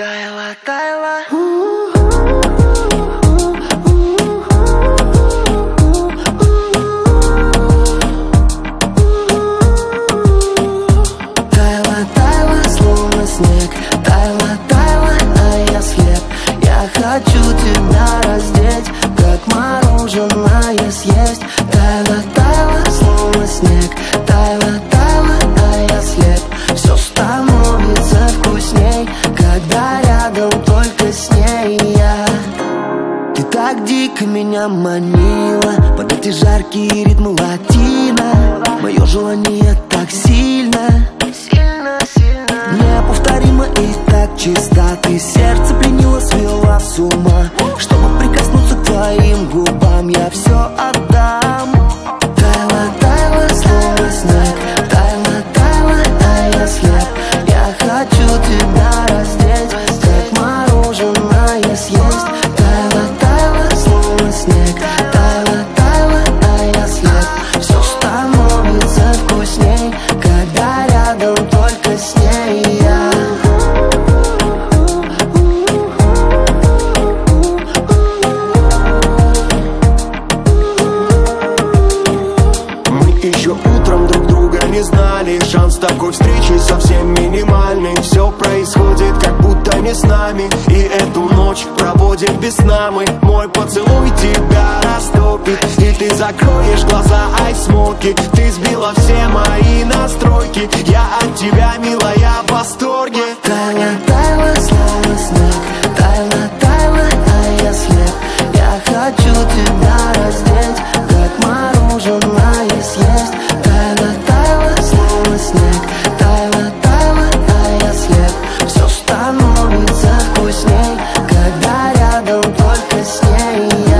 Таяла, таяла. Таяла, таяла, словно снег. Таяла, таяла, а я слеп. Я хочу тебя раздеть, как мороженое съесть. Таяла, таяла, словно снег. Таяла, таяла, а я слеп. Все становится вкусней, когда рядом только с ней я. Ты так дико меня манила под эти жаркие ритмы латино. Мое желание так сильно, сильно, сильно, неповторимо и так чисто. Ты сердце пленила, свела с ума. Чтобы прикоснуться к твоим губам, я все отдам. Таяла, таяла, словно снег. Таяла, таяла, а я слеп. Я хочу тебя раздеть, как мороженое съесть. Таяла, таяла, словно снег. Таяла, таяла, а я слеп. Все становится вкусней, когда рядом только с ней я. Еще утром друг друга не знали. Шанс такой встречи совсем минимальный. Все происходит как будто не с нами. И эту ночь проводим без сна мы. Мой поцелуй тебя растопит, и ты закроешь глаза, ай смоки. Ты сбила все мои настройки. Я от тебя, милая, в восторге. Таяла, таяла, словно снег. Таяла, таяла, а я слеп. Я хочу тебя раздеть, как мороженое съесть. Таяла, таяла, словно снег. Таяла, таяла, а я слеп. Все становится вкусней, когда рядом только с ней.